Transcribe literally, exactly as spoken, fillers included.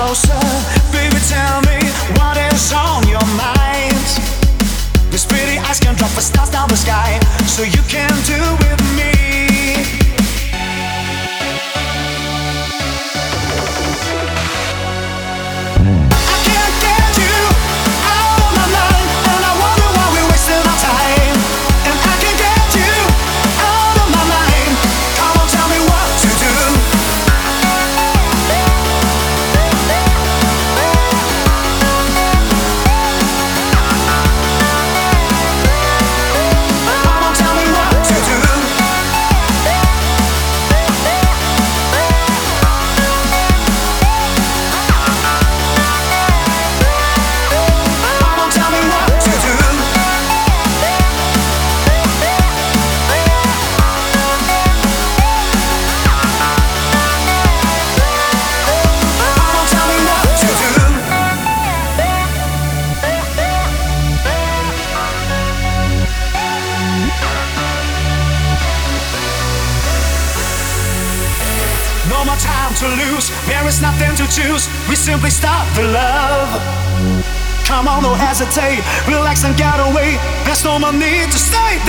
closer, baby, tell me what is on your mind. These pretty eyes can drop the stars down the sky, so you can do with me. I can't get you out of my mind, and I wonder why we're wasting our time. And I can't get you out of my mind. Come on, tell me what to do. No more time to lose, there is nothing to choose. We simply start the love. Come on, don't hesitate, relax and get away. There's no more need to stay.